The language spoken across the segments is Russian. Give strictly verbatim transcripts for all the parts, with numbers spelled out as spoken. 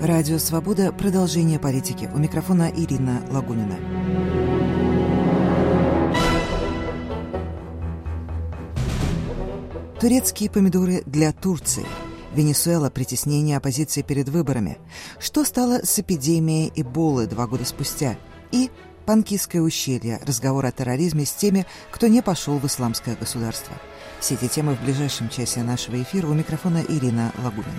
Радио «Свобода». Продолжение политики. У микрофона Ирина Лагунина. Турецкие помидоры для Турции. Венесуэла, притеснение оппозиции перед выборами. Что стало с эпидемией Эболы два года спустя? И Панкисское ущелье. Разговор о терроризме с теми, кто не пошел в исламское государство. Все эти темы в ближайшем часе нашего эфира. У микрофона Ирина Лагунина.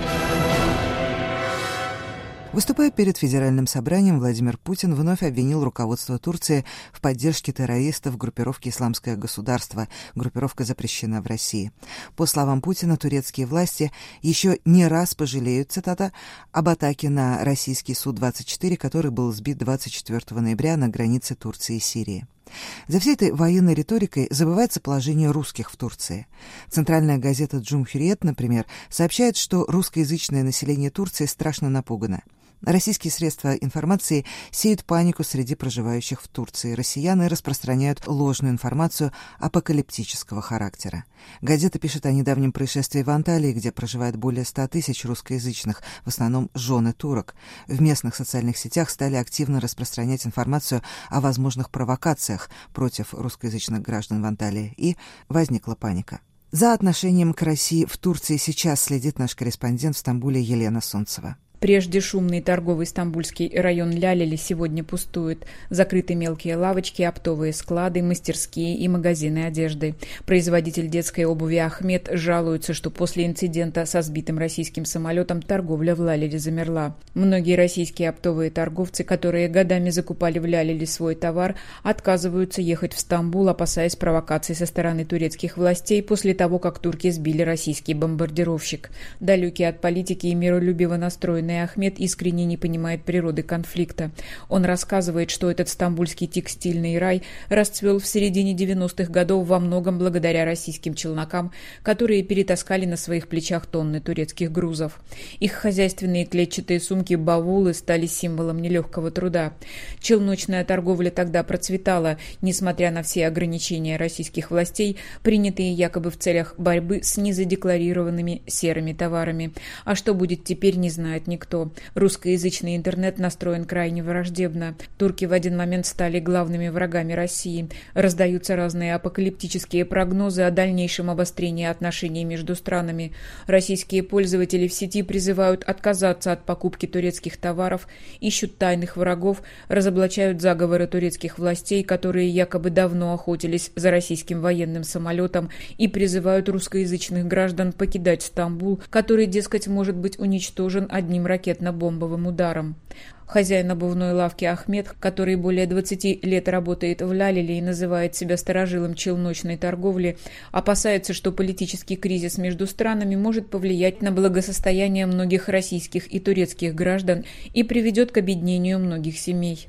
Выступая перед Федеральным собранием, Владимир Путин вновь обвинил руководство Турции в поддержке террористов группировки «Исламское государство». Группировка запрещена в России. По словам Путина, турецкие власти еще не раз пожалеют, цитата, об атаке на российский Су двадцать четыре, который был сбит двадцать четвёртого ноября на границе Турции и Сирии. За всей этой военной риторикой забывается положение русских в Турции. Центральная газета «Джумхуриет», например, сообщает, что русскоязычное население Турции страшно напугано. Российские средства информации сеют панику среди проживающих в Турции. Россияне распространяют ложную информацию апокалиптического характера. Газета пишет о недавнем происшествии в Анталии, где проживает более ста тысяч русскоязычных, в основном жены турок. В местных социальных сетях стали активно распространять информацию о возможных провокациях против русскоязычных граждан в Анталии, и возникла паника. За отношением к России в Турции сейчас следит наш корреспондент в Стамбуле Елена Сунцева. Прежде шумный торговый стамбульский район Лялели сегодня пустует. Закрыты мелкие лавочки, оптовые склады, мастерские и магазины одежды. Производитель детской обуви Ахмед жалуется, что после инцидента со сбитым российским самолетом торговля в Лялеле замерла. Многие российские оптовые торговцы, которые годами закупали в Лялеле свой товар, отказываются ехать в Стамбул, опасаясь провокаций со стороны турецких властей после того, как турки сбили российский бомбардировщик. Далекий от политики и миролюбиво настроенный Ахмед искренне не понимает природы конфликта. Он рассказывает, что этот стамбульский текстильный рай расцвел в середине девяностых годов во многом благодаря российским челнокам, которые перетаскали на своих плечах тонны турецких грузов. Их хозяйственные клетчатые сумки-баулы стали символом нелегкого труда. Челночная торговля тогда процветала, несмотря на все ограничения российских властей, принятые якобы в целях борьбы с незадекларированными серыми товарами. А что будет теперь, не знает никто. Никто. Русскоязычный интернет настроен крайне враждебно. Турки в один момент стали главными врагами России. Раздаются разные апокалиптические прогнозы о дальнейшем обострении отношений между странами. Российские пользователи в сети призывают отказаться от покупки турецких товаров, ищут тайных врагов, разоблачают заговоры турецких властей, которые якобы давно охотились за российским военным самолетом, и призывают русскоязычных граждан покидать Стамбул, который, дескать, может быть уничтожен одним ракетно-бомбовым ударом. Хозяин обувной лавки Ахмед, который более двадцати лет работает в Лялеле и называет себя старожилом челночной торговли, опасается, что политический кризис между странами может повлиять на благосостояние многих российских и турецких граждан и приведет к обеднению многих семей.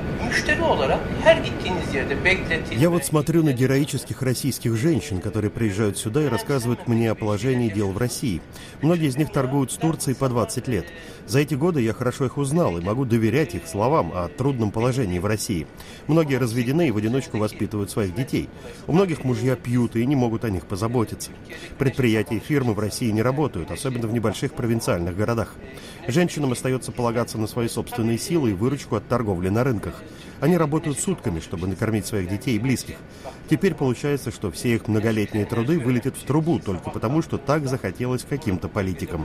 Я вот смотрю на героических российских женщин, которые приезжают сюда и рассказывают мне о положении дел в России. Многие из них торгуют с Турцией по двадцать лет. За эти годы я хорошо их узнал и могу доверять их словам о трудном положении в России. Многие разведены и в одиночку воспитывают своих детей. У многих мужья пьют и не могут о них позаботиться. Предприятия и фирмы в России не работают, особенно в небольших провинциальных городах. Женщинам остается полагаться на свои собственные силы и выручку от торговли на рынках. Они работают сутками, чтобы накормить своих детей и близких. Теперь получается, что все их многолетние труды вылетят в трубу только потому, что так захотелось каким-то политикам.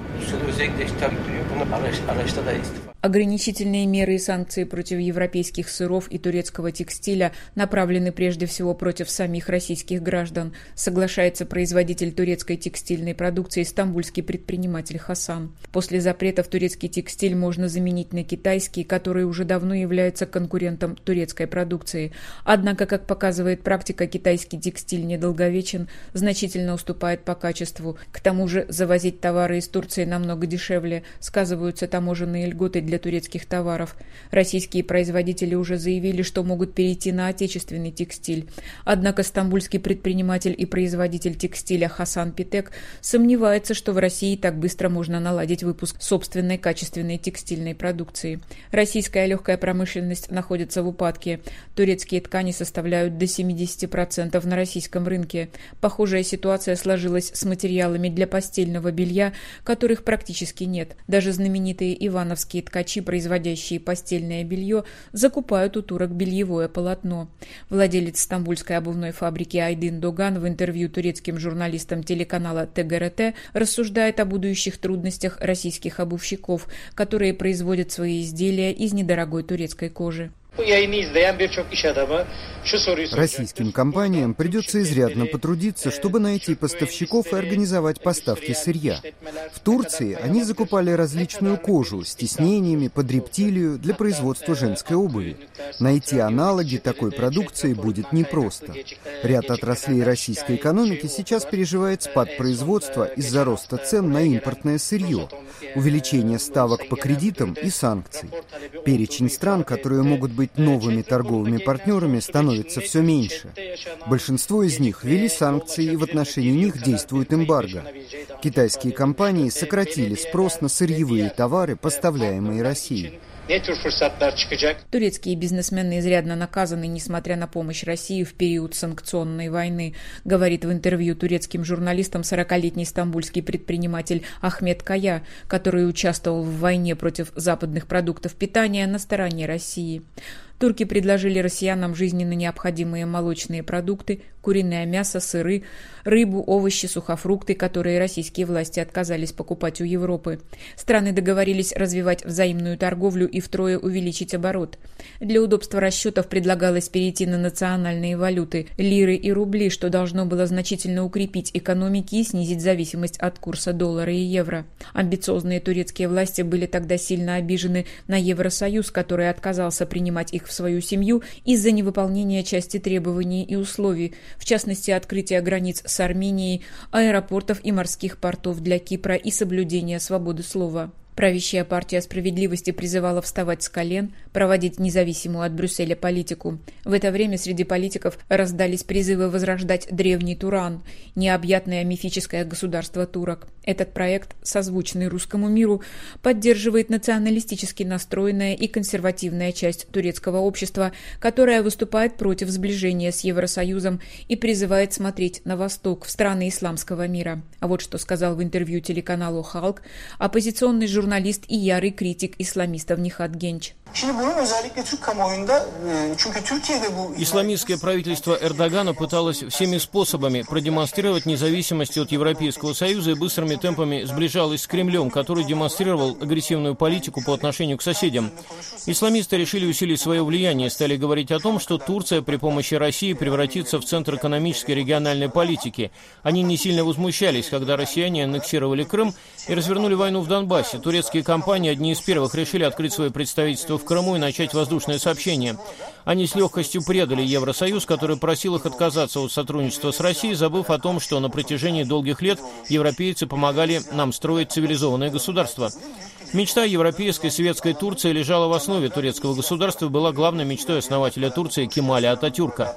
Ограничительные меры и санкции против европейских сыров и турецкого текстиля направлены прежде всего против самих российских граждан, соглашается производитель турецкой текстильной продукции стамбульский предприниматель Хасан. После запретов турецкий текстиль можно заменить на китайский, который уже давно является конкурентом турецкой продукции. Однако, как показывает практика, китайский текстиль недолговечен, значительно уступает по качеству. К тому же завозить товары из Турции намного дешевле, сказываются таможенные льготы для турецких товаров. Российские производители уже заявили, что могут перейти на отечественный текстиль. Однако стамбульский предприниматель и производитель текстиля Хасан Питек сомневается, что в России так быстро можно наладить выпуск собственной качественной текстильной продукции. Российская легкая промышленность находится в упадке. Турецкие ткани составляют до семьдесят процентов на российском рынке. Похожая ситуация сложилась с материалами для постельного белья, которых практически нет. Даже знаменитые ивановские ткачи, производящие постельное белье, закупают у турок бельевое полотно. Владелец стамбульской обувной фабрики Айдин Доган в интервью турецким журналистам телеканала Тэ Гэ Рэ Тэ рассуждает о будущих трудностях российских обувщиков, которые производят свои изделия из недорогой турецкой кожи. Российским компаниям придется изрядно потрудиться, чтобы найти поставщиков и организовать поставки сырья. В Турции они закупали различную кожу с тиснениями под рептилию для производства женской обуви. Найти аналоги такой продукции будет непросто. Ряд отраслей российской экономики сейчас переживает спад производства из-за роста цен на импортное сырье, увеличения ставок по кредитам и санкций. Перечень стран, которые могут быть новыми торговыми партнерами, становится все меньше. Большинство из них ввели санкции, и в отношении них действует эмбарго. Китайские компании сократили спрос на сырьевые товары, поставляемые Россией. Турецкие бизнесмены изрядно наказаны, несмотря на помощь России в период санкционной войны, говорит в интервью турецким журналистам сорокалетний стамбульский предприниматель Ахмет Кая, который участвовал в войне против западных продуктов питания на стороне России. Турки предложили россиянам жизненно необходимые молочные продукты, куриное мясо, сыры, рыбу, овощи, сухофрукты, которые российские власти отказались покупать у Европы. Страны договорились развивать взаимную торговлю и втрое увеличить оборот. Для удобства расчетов предлагалось перейти на национальные валюты – лиры и рубли, что должно было значительно укрепить экономики и снизить зависимость от курса доллара и евро. Амбициозные турецкие власти были тогда сильно обижены на Евросоюз, который отказался принимать их в свою семью из-за невыполнения части требований и условий, в частности, открытия границ с Арменией, аэропортов и морских портов для Кипра и соблюдения свободы слова. Правящая партия справедливости призывала вставать с колен, проводить независимую от Брюсселя политику. В это время среди политиков раздались призывы возрождать древний Туран, необъятное мифическое государство турок. Этот проект, созвучный русскому миру, поддерживает националистически настроенная и консервативная часть турецкого общества, которая выступает против сближения с Евросоюзом и призывает смотреть на восток, в страны исламского мира. А вот что сказал в интервью телеканалу «Халк» оппозиционный журналист журналист и ярый критик исламистов Нихат Генч. Исламистское правительство Эрдогана пыталось всеми способами продемонстрировать независимость от Европейского Союза и быстрыми темпами сближалось с Кремлем, который демонстрировал агрессивную политику по отношению к соседям. Исламисты решили усилить свое влияние и стали говорить о том, что Турция при помощи России превратится в центр экономической и региональной политики. Они не сильно возмущались, когда россияне аннексировали Крым и развернули войну в Донбассе. Турецкие компании одни из первых решили открыть свои представительства в Крыму и начать воздушное сообщение. Они с легкостью предали Евросоюз, который просил их отказаться от сотрудничества с Россией, забыв о том, что на протяжении долгих лет европейцы помогали нам строить цивилизованное государство. Мечта европейской светской Турции лежала в основе турецкого государства и была главной мечтой основателя Турции Кемаля Ататюрка.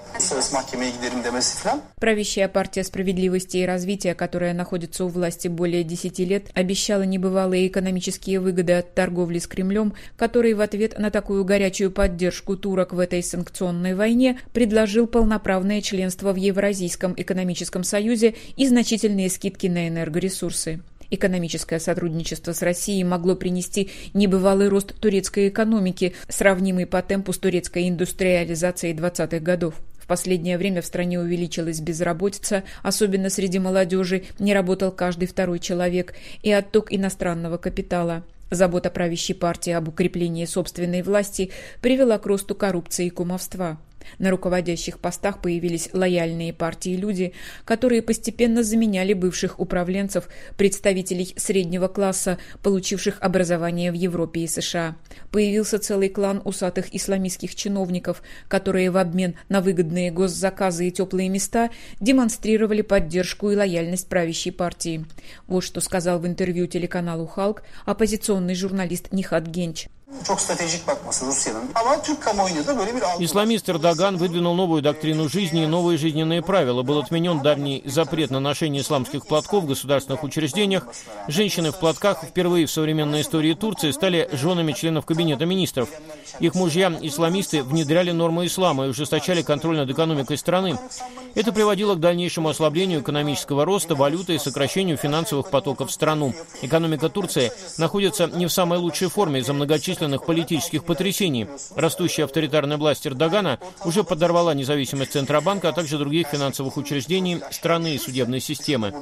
Правящая партия справедливости и развития, которая находится у власти более десяти лет, обещала небывалые экономические выгоды от торговли с Кремлем, который в ответ на такую горячую поддержку турок в этой санкционной войне предложил полноправное членство в Евразийском экономическом союзе и значительные скидки на энергоресурсы. Экономическое сотрудничество с Россией могло принести небывалый рост турецкой экономики, сравнимый по темпу с турецкой индустриализацией двадцатых годов. В последнее время в стране увеличилась безработица, особенно среди молодежи, не работал каждый второй человек, и отток иностранного капитала. Забота правящей партии об укреплении собственной власти привела к росту коррупции и кумовства. На руководящих постах появились лояльные партии люди, которые постепенно заменяли бывших управленцев, представителей среднего класса, получивших образование в Европе и США. Появился целый клан усатых исламистских чиновников, которые в обмен на выгодные госзаказы и теплые места демонстрировали поддержку и лояльность правящей партии. Вот что сказал в интервью телеканалу «Халк» оппозиционный журналист Нихат Генч. Исламист Эрдоган выдвинул новую доктрину жизни и новые жизненные правила. Был отменен давний запрет на ношение исламских платков в государственных учреждениях. Женщины в платках впервые в современной истории Турции стали женами членов Кабинета министров. Их мужья-исламисты внедряли нормы ислама и ужесточали контроль над экономикой страны. Это приводило к дальнейшему ослаблению экономического роста, валюты и сокращению финансовых потоков в страну. Экономика Турции находится не в самой лучшей форме из-за многочисленных политических потрясений. Растущая авторитарная власть Эрдогана уже подорвала независимость Центробанка, а также других финансовых учреждений страны и судебной системы.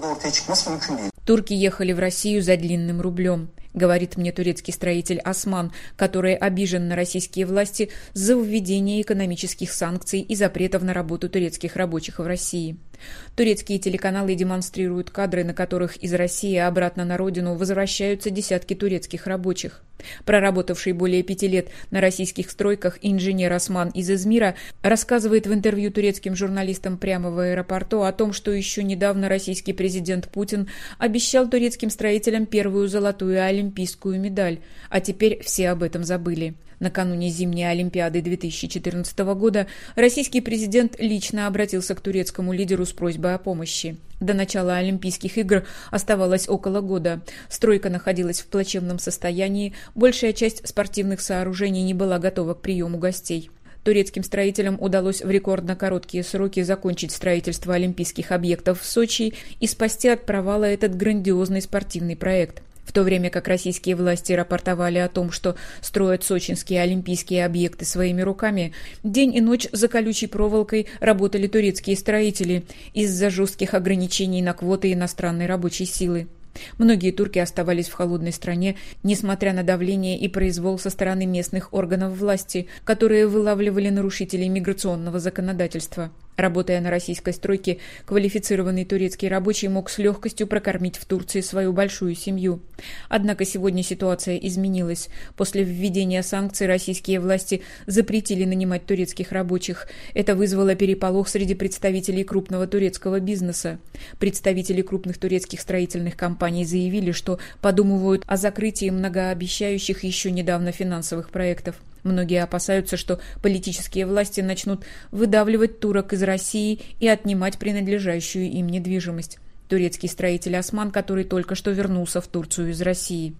Турки ехали в Россию за длинным рублем, говорит мне турецкий строитель Осман, который обижен на российские власти за введение экономических санкций и запретов на работу турецких рабочих в России. Турецкие телеканалы демонстрируют кадры, на которых из России обратно на родину возвращаются десятки турецких рабочих. Проработавший более пяти лет на российских стройках инженер Осман из Измира рассказывает в интервью турецким журналистам прямо в аэропорту о том, что еще недавно российский президент Путин обещал турецким строителям первую золотую олимпийскую медаль, а теперь все об этом забыли. Накануне зимней Олимпиады две тысячи четырнадцатого года российский президент лично обратился к турецкому лидеру с просьбой о помощи. До начала Олимпийских игр оставалось около года. Стройка находилась в плачевном состоянии, большая часть спортивных сооружений не была готова к приему гостей. Турецким строителям удалось в рекордно короткие сроки закончить строительство олимпийских объектов в Сочи и спасти от провала этот грандиозный спортивный проект. В то время как российские власти рапортовали о том, что строят сочинские олимпийские объекты своими руками, день и ночь за колючей проволокой работали турецкие строители из-за жестких ограничений на квоты иностранной рабочей силы. Многие турки оставались в холодной стране, несмотря на давление и произвол со стороны местных органов власти, которые вылавливали нарушителей миграционного законодательства. Работая на российской стройке, квалифицированный турецкий рабочий мог с легкостью прокормить в Турции свою большую семью. Однако сегодня ситуация изменилась. После введения санкций российские власти запретили нанимать турецких рабочих. Это вызвало переполох среди представителей крупного турецкого бизнеса. Представители крупных турецких строительных компаний заявили, что подумывают о закрытии многообещающих еще недавно финансовых проектов. Многие опасаются, что политические власти начнут выдавливать турок из России и отнимать принадлежащую им недвижимость. Турецкий строитель Осман, который только что вернулся в Турцию из России.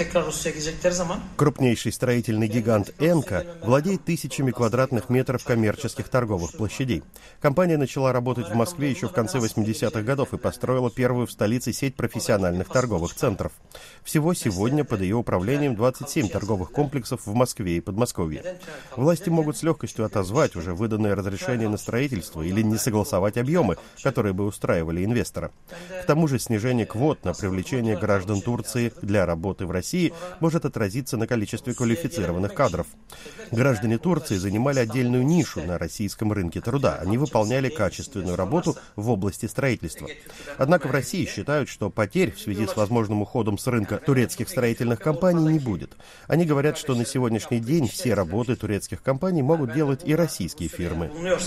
Крупнейший строительный гигант «Энка» владеет тысячами квадратных метров коммерческих торговых площадей. Компания начала работать в Москве еще в конце восьмидесятых годов и построила первую в столице сеть профессиональных торговых центров. Всего сегодня под ее управлением двадцать семь торговых комплексов в Москве и Подмосковье. Власти могут с легкостью отозвать уже выданные разрешения на строительство или не согласовать объемы, которые бы устраивали инвестора. К тому же снижение квот на привлечение граждан Турции для работы в России России может отразиться на количестве квалифицированных кадров. Граждане Турции занимали отдельную нишу на российском рынке труда. Они выполняли качественную работу в области строительства. Однако в России считают, что потерь в связи с возможным уходом с рынка турецких строительных компаний не будет. Они говорят, что на сегодняшний день все работы турецких компаний могут делать и российские фирмы.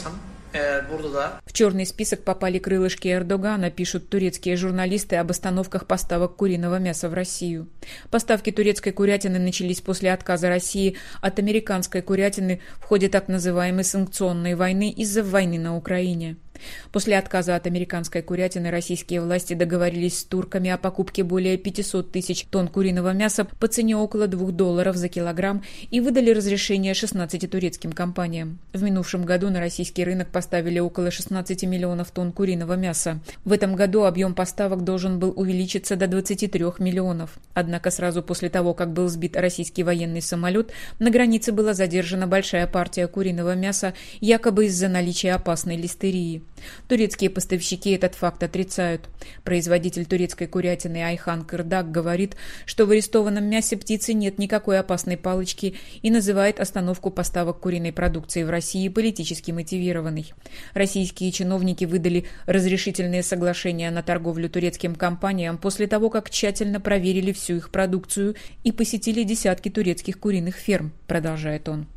В черный список попали крылышки Эрдогана, пишут турецкие журналисты об остановках поставок куриного мяса в Россию. Поставки турецкой курятины начались после отказа России от американской курятины в ходе так называемой санкционной войны из-за войны на Украине. После отказа от американской курятины российские власти договорились с турками о покупке более пятисот тысяч тонн куриного мяса по цене около двух долларов за килограмм и выдали разрешение шестнадцати турецким компаниям. В минувшем году на российский рынок поставили около шестнадцати миллионов тонн куриного мяса. В этом году объем поставок должен был увеличиться до двадцати трёх миллионов. Однако сразу после того, как был сбит российский военный самолет, на границе была задержана большая партия куриного мяса, якобы из-за наличия опасной листерии. Турецкие поставщики этот факт отрицают. Производитель турецкой курятины Айхан Кырдак говорит, что в арестованном мясе птицы нет никакой опасной палочки и называет остановку поставок куриной продукции в России политически мотивированной. Российские чиновники выдали разрешительные соглашения на торговлю турецким компаниям после того, как тщательно проверили всю их продукцию и посетили десятки турецких куриных ферм, продолжает он.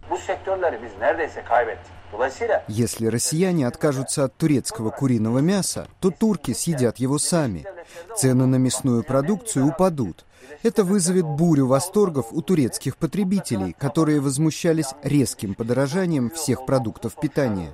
Если россияне откажутся от турецкого куриного мяса, то турки съедят его сами. Цены на мясную продукцию упадут. Это вызовет бурю восторгов у турецких потребителей, которые возмущались резким подорожанием всех продуктов питания.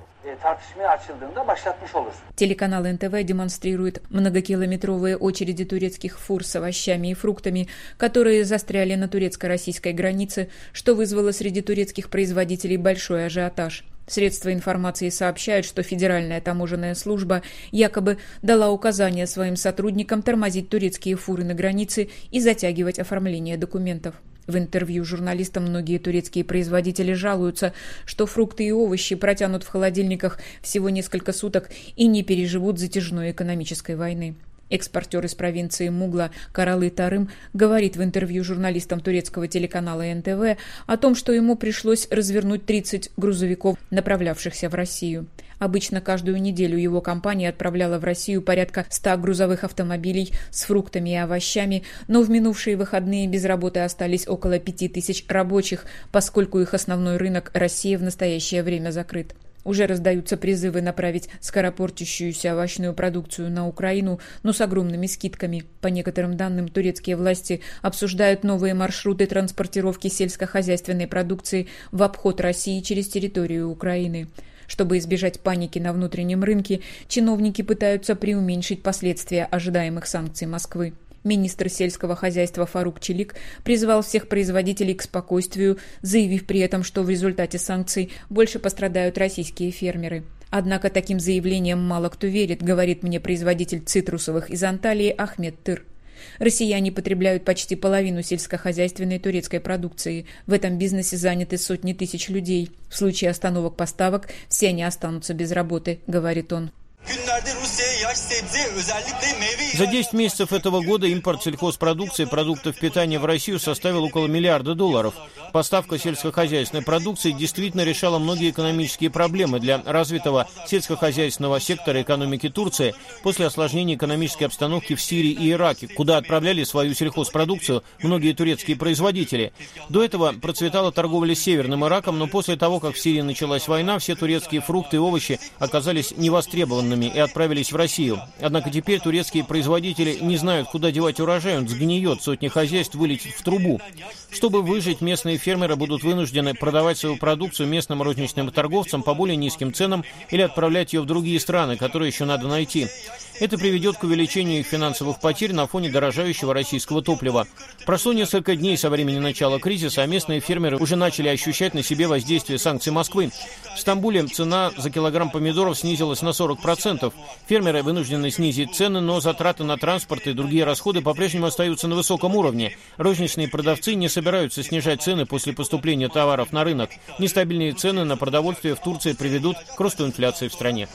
Телеканал эн тэ вэ демонстрирует многокилометровые очереди турецких фур с овощами и фруктами, которые застряли на турецко-российской границе, что вызвало среди турецких производителей большой ажиотаж. Средства информации сообщают, что Федеральная таможенная служба якобы дала указание своим сотрудникам тормозить турецкие фуры на границе и затягивать оформление документов. В интервью журналистам многие турецкие производители жалуются, что фрукты и овощи протянут в холодильниках всего несколько суток и не переживут затяжной экономической войны. Экспортер из провинции Мугла Каралы Тарым говорит в интервью журналистам турецкого телеканала эн тэ вэ о том, что ему пришлось развернуть тридцать грузовиков, направлявшихся в Россию. Обычно каждую неделю его компания отправляла в Россию порядка ста грузовых автомобилей с фруктами и овощами, но в минувшие выходные без работы остались около пяти тысяч рабочих, поскольку их основной рынок Россия в настоящее время закрыт. Уже раздаются призывы направить скоропортящуюся овощную продукцию на Украину, но с огромными скидками. По некоторым данным, турецкие власти обсуждают новые маршруты транспортировки сельскохозяйственной продукции в обход России через территорию Украины. Чтобы избежать паники на внутреннем рынке, чиновники пытаются преуменьшить последствия ожидаемых санкций Москвы. Министр сельского хозяйства Фарук Челик призвал всех производителей к спокойствию, заявив при этом, что в результате санкций больше пострадают российские фермеры. Однако таким заявлением мало кто верит, говорит мне производитель цитрусовых из Анталии Ахмед Тыр. Россияне потребляют почти половину сельскохозяйственной турецкой продукции. В этом бизнесе заняты сотни тысяч людей. В случае остановок поставок все они останутся без работы, говорит он. За десять месяцев этого года импорт сельхозпродукции и продуктов питания в Россию составил около миллиарда долларов. Поставка сельскохозяйственной продукции действительно решала многие экономические проблемы для развитого сельскохозяйственного сектора экономики Турции после осложнения экономической обстановки в Сирии и Ираке, куда отправляли свою сельхозпродукцию многие турецкие производители. До этого процветала торговля с Северным Ираком, но после того, как в Сирии началась война, все турецкие фрукты и овощи оказались невостребованными и отправились в Россию. Однако теперь турецкие производители не знают, куда девать урожай, он сгниет, сотни хозяйств вылетит в трубу. Чтобы выжить, местные фермеры будут вынуждены продавать свою продукцию местным розничным торговцам по более низким ценам или отправлять ее в другие страны, которые еще надо найти. Это приведет к увеличению их финансовых потерь на фоне дорожающего российского топлива. Прошло несколько дней со времени начала кризиса, а местные фермеры уже начали ощущать на себе воздействие санкций Москвы. В Стамбуле цена за килограмм помидоров снизилась на сорок процентов. Фермеры вынуждены снизить цены, но затраты на транспорт и другие расходы по-прежнему остаются на высоком уровне. Розничные продавцы не собираются снижать цены после поступления товаров на рынок. Нестабильные цены на продовольствие в Турции приведут к росту инфляции в стране.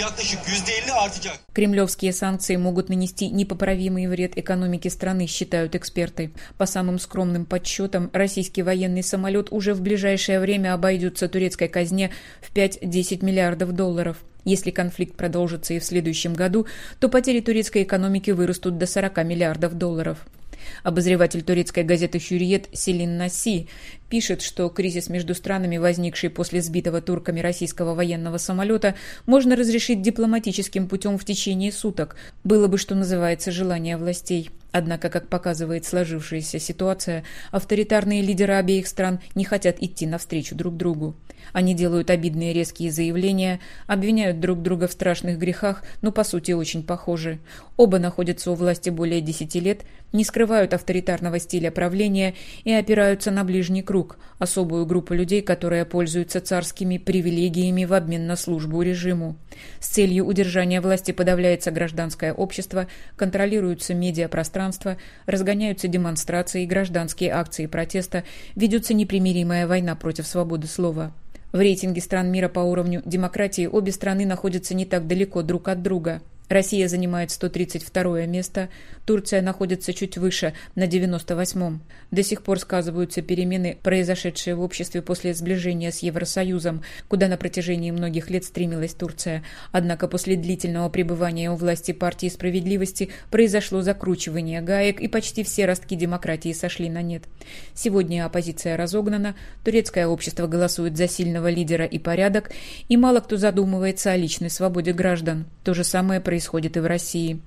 Кремлевские санкции могут нанести непоправимый вред экономике страны, считают эксперты. По самым скромным подсчетам, российский военный самолет уже в ближайшее время обойдется турецкой казне в пять-десять миллиардов долларов. Если конфликт продолжится и в следующем году, то потери турецкой экономики вырастут до сорока миллиардов долларов. Обозреватель турецкой газеты «Хюриет» Селин Наси пишет, что кризис между странами, возникший после сбитого турками российского военного самолета, можно разрешить дипломатическим путем в течение суток. Было бы, что называется, желание властей. Однако, как показывает сложившаяся ситуация, авторитарные лидеры обеих стран не хотят идти навстречу друг другу. Они делают обидные резкие заявления, обвиняют друг друга в страшных грехах, но по сути очень похожи. Оба находятся у власти более десяти лет, не скрывают авторитарного стиля правления и опираются на ближний круг, особую группу людей, которая пользуется царскими привилегиями в обмен на службу режиму. С целью удержания власти подавляется гражданское общество, контролируются медиапространство, разгоняются демонстрации и гражданские акции протеста, ведется непримиримая война против свободы слова. В рейтинге стран мира по уровню демократии обе страны находятся не так далеко друг от друга. Россия занимает сто тридцать второе место, Турция находится чуть выше, на девяносто восьмом. До сих пор сказываются перемены, произошедшие в обществе после сближения с Евросоюзом, куда на протяжении многих лет стремилась Турция. Однако после длительного пребывания у власти партии справедливости произошло закручивание гаек, и почти все ростки демократии сошли на нет. Сегодня оппозиция разогнана, турецкое общество голосует за сильного лидера и порядок, и мало кто задумывается о личной свободе граждан. То же самое происходит и в России.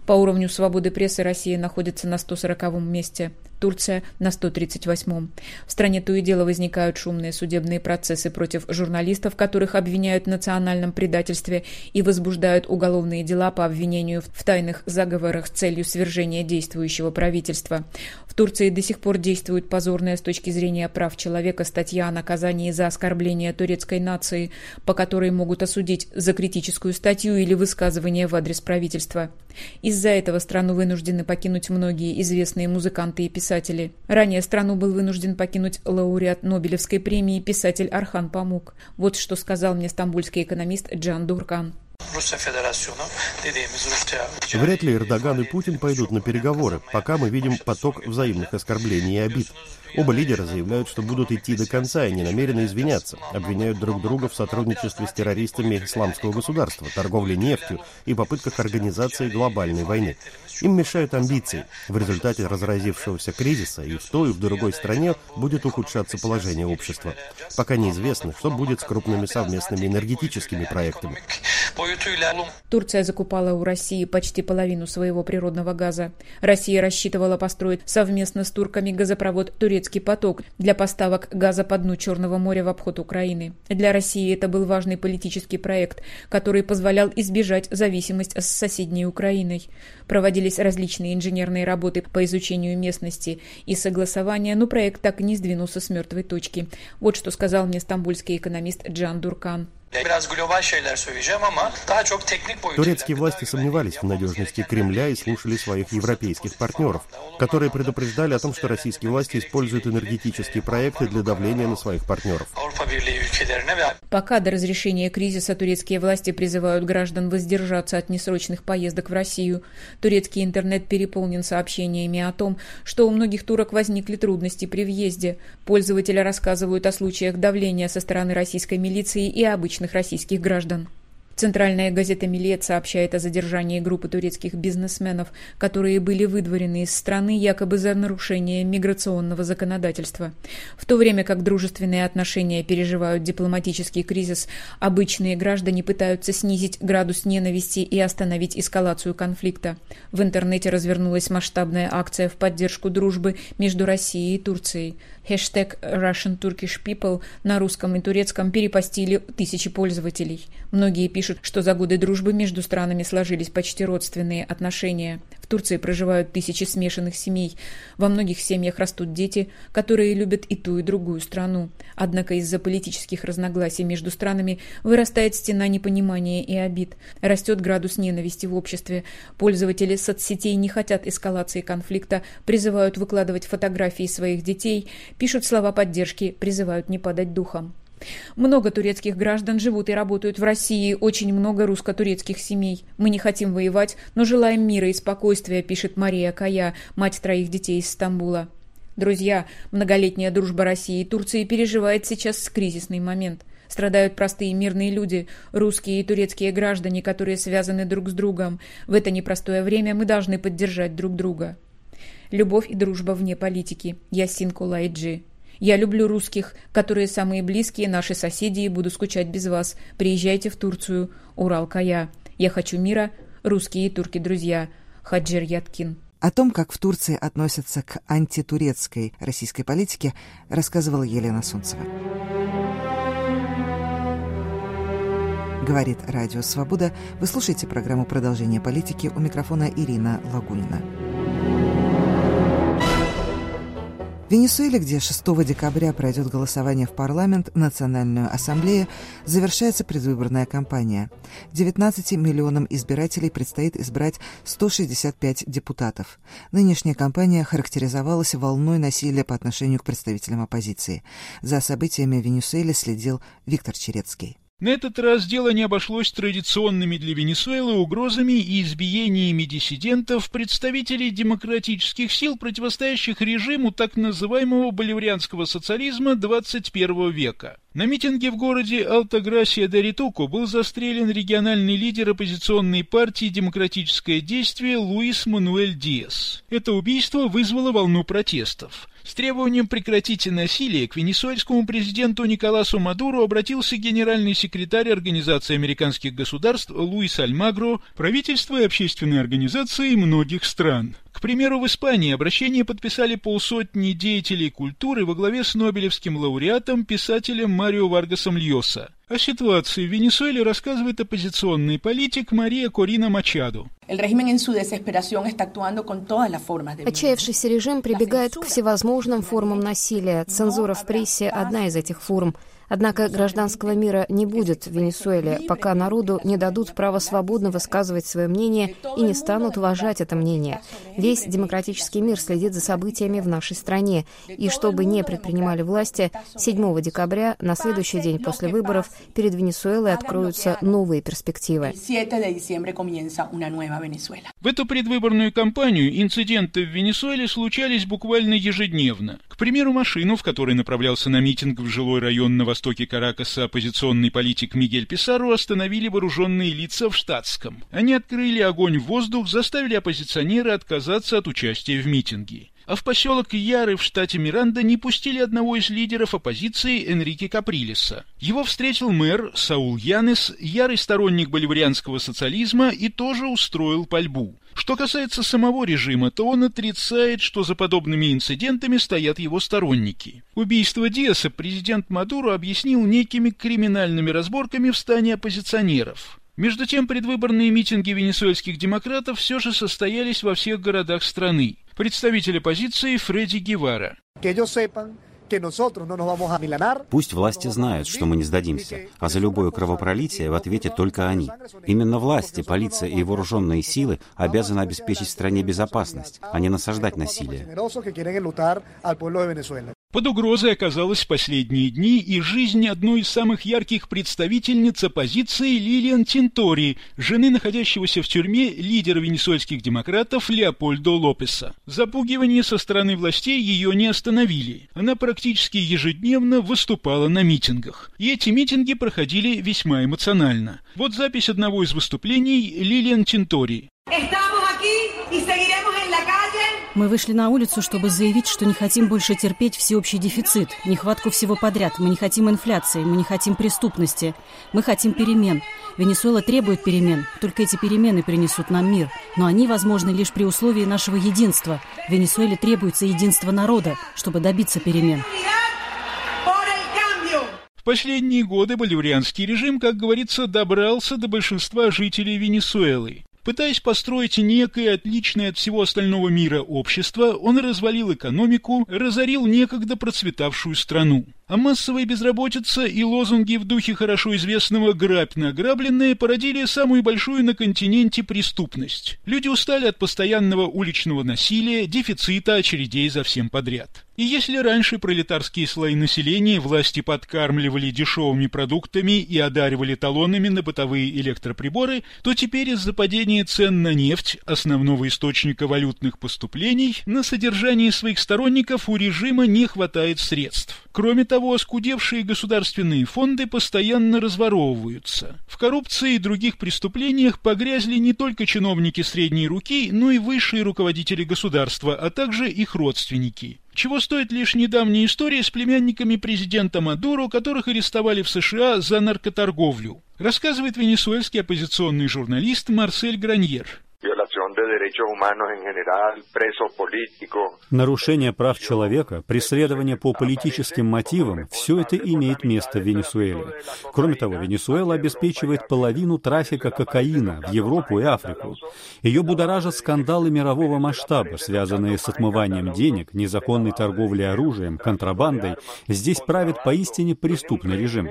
По уровню свободы прессы Россия находится на сто сороковом месте, Турция на сто тридцать восьмом. В стране то и дело возникают шумные судебные процессы против журналистов, которых обвиняют в национальном предательстве и возбуждают уголовные дела по обвинению в тайных заговорах с целью свержения действующего правительства. В Турции до сих пор действует позорная с точки зрения прав человека статья о наказании за оскорбление турецкой нации, по которой могут осудить за критическую статью или высказывание в адрес правительства. Из-за этого страну вынуждены покинуть многие известные музыканты и писатели. Ранее страну был вынужден покинуть лауреат Нобелевской премии писатель Орхан Памук. Вот что сказал мне стамбульский экономист Джан Дуркан. Вряд ли Эрдоган и Путин пойдут на переговоры, пока мы видим поток взаимных оскорблений и обид. Оба лидера заявляют, что будут идти до конца и не намерены извиняться. Обвиняют друг друга в сотрудничестве с террористами исламского государства, торговле нефтью и попытках организации глобальной войны. Им мешают амбиции. В результате разразившегося кризиса и в той, и в другой стране будет ухудшаться положение общества. Пока неизвестно, что будет с крупными совместными энергетическими проектами. Турция закупала у России почти половину своего природного газа. Россия рассчитывала построить совместно с турками газопровод «Турецкий поток» для поставок газа по дну Черного моря в обход Украины. Для России это был важный политический проект, который позволял избежать зависимость с соседней Украиной. Проводились различные инженерные работы по изучению местности и согласования, но проект так и не сдвинулся с мертвой точки. Вот что сказал мне стамбульский экономист Джан Дуркан. Турецкие власти сомневались в надежности Кремля и слушали своих европейских партнеров, которые предупреждали о том, что российские власти используют энергетические проекты для давления на своих партнеров. Пока до разрешения кризиса турецкие власти призывают граждан воздержаться от несрочных поездок в Россию. Турецкий интернет переполнен сообщениями о том, что у многих турок возникли трудности при въезде. Пользователи рассказывают о случаях давления со стороны российской милиции и обычных российских граждан. Центральная газета «Миллет» сообщает о задержании группы турецких бизнесменов, которые были выдворены из страны якобы за нарушение миграционного законодательства. В то время как дружественные отношения переживают дипломатический кризис, обычные граждане пытаются снизить градус ненависти и остановить эскалацию конфликта. В интернете развернулась масштабная акция в поддержку дружбы между Россией и Турцией. Хэштег Russian Turkish People на русском и турецком перепостили тысячи пользователей. Многие пишут, что за годы дружбы между странами сложились почти родственные отношения. В Турции проживают тысячи смешанных семей. Во многих семьях растут дети, которые любят и ту, и другую страну. Однако из-за политических разногласий между странами вырастает стена непонимания и обид. Растет градус ненависти в обществе. Пользователи соцсетей не хотят эскалации конфликта, призывают выкладывать фотографии своих детей, пишут слова поддержки, призывают не падать духом. Много турецких граждан живут и работают в России, очень много русско-турецких семей. Мы не хотим воевать, но желаем мира и спокойствия, пишет Мария Кая, мать троих детей из Стамбула. Друзья, многолетняя дружба России и Турции переживает сейчас кризисный момент. Страдают простые мирные люди, русские и турецкие граждане, которые связаны друг с другом. В это непростое время мы должны поддержать друг друга. Любовь и дружба вне политики. Ясин Кулайджи. Я люблю русских, которые самые близкие, наши соседи, и буду скучать без вас. Приезжайте в Турцию. Урал Кая. Я хочу мира. Русские и турки друзья. Хаджир Яткин. О том, как в Турции относятся к антитурецкой российской политике, рассказывала Елена Сунцева. Говорит Радио Свобода. Вы слушаете программу «Продолжение политики». У микрофона Ирина Лагунина. В Венесуэле, где шестого декабря пройдет голосование в парламент, Национальную ассамблею, завершается предвыборная кампания. девятнадцати миллионам избирателей предстоит избрать сто шестьдесят пять депутатов. Нынешняя кампания характеризовалась волной насилия по отношению к представителям оппозиции. За событиями в Венесуэле следил Виктор Черецкий. На этот раз дело не обошлось традиционными для Венесуэлы угрозами и избиениями диссидентов, представителей демократических сил, противостоящих режиму так называемого боливарианского социализма двадцать первого века. На митинге в городе Алтаграсия-де-Ритуко был застрелен региональный лидер оппозиционной партии «Демократическое действие» Луис Мануэль Диас. Это убийство вызвало волну протестов. С требованием прекратить насилие к венесуэльскому президенту Николасу Мадуро обратился генеральный секретарь Организации американских государств Луис Альмагро, правительства и общественные организации многих стран. К примеру, в Испании обращение подписали полсотни деятелей культуры во главе с нобелевским лауреатом, писателем Марио Варгасом Льоса. О ситуации в Венесуэле рассказывает оппозиционный политик Мария Корина Мачадо. Отчаявшийся режим прибегает к всевозможным формам насилия. Цензура в прессе – одна из этих форм. Однако гражданского мира не будет в Венесуэле, пока народу не дадут право свободно высказывать свое мнение и не станут уважать это мнение. Весь демократический мир следит за событиями в нашей стране. И что бы ни предпринимали власти, седьмого декабря, на следующий день после выборов, перед Венесуэлой откроются новые перспективы. В эту предвыборную кампанию инциденты в Венесуэле случались буквально ежедневно. К примеру, машину, в которой направлялся на митинг в жилой район на востоке Каракаса оппозиционный политик Мигель Писарро, остановили вооруженные лица в штатском. Они открыли огонь в воздух, заставили оппозиционера отказаться от участия в митинге. А в поселок Яры в штате Миранда не пустили одного из лидеров оппозиции Энрике Каприлеса. Его встретил мэр Саул Янес, ярый сторонник боливарианского социализма, и тоже устроил пальбу. Что касается самого режима, то он отрицает, что за подобными инцидентами стоят его сторонники. Убийство Диаса президент Мадуро объяснил некими криминальными разборками в стане оппозиционеров. Между тем, предвыборные митинги венесуэльских демократов все же состоялись во всех городах страны. Представитель оппозиции Фредди Гевара. Пусть власти знают, что мы не сдадимся, а за любое кровопролитие в ответе только они. Именно власти, полиция и вооруженные силы обязаны обеспечить стране безопасность, а не насаждать насилие. Под угрозой оказалась в последние дни и жизнь одной из самых ярких представительниц оппозиции Лилиан Тинтори, жены находящегося в тюрьме лидера венесуэльских демократов Леопольдо Лопеса. Запугивание со стороны властей ее не остановили. Она практически ежедневно выступала на митингах. И эти митинги проходили весьма эмоционально. Вот запись одного из выступлений Лилиан Тинтори. Мы вышли на улицу, чтобы заявить, что не хотим больше терпеть всеобщий дефицит, нехватку всего подряд. Мы не хотим инфляции, мы не хотим преступности. Мы хотим перемен. Венесуэла требует перемен. Только эти перемены принесут нам мир. Но они возможны лишь при условии нашего единства. В Венесуэле требуется единство народа, чтобы добиться перемен. В последние годы боливарианский режим, как говорится, добрался до большинства жителей Венесуэлы. Пытаясь построить некое отличное от всего остального мира общество, он развалил экономику, разорил некогда процветавшую страну. А массовая безработица и лозунги в духе хорошо известного «грабь награбленное» породили самую большую на континенте преступность. Люди устали от постоянного уличного насилия, дефицита, очередей за всем подряд. И если раньше пролетарские слои населения власти подкармливали дешевыми продуктами и одаривали талонами на бытовые электроприборы, то теперь из-за падения цен на нефть, основного источника валютных поступлений, на содержание своих сторонников у режима не хватает средств. Кроме того, оскудевшие государственные фонды постоянно разворовываются. В коррупции и других преступлениях погрязли не только чиновники средней руки, но и высшие руководители государства, а также их родственники. Чего стоит лишь недавняя история с племянниками президента Мадуро, которых арестовали в США за наркоторговлю. Рассказывает венесуэльский оппозиционный журналист Марсель Граньер. Нарушение прав человека, преследование по политическим мотивам – все это имеет место в Венесуэле. Кроме того, Венесуэла обеспечивает половину трафика кокаина в Европу и Африку. Ее будоражат скандалы мирового масштаба, связанные с отмыванием денег, незаконной торговлей оружием, контрабандой. Здесь правит поистине преступный режим.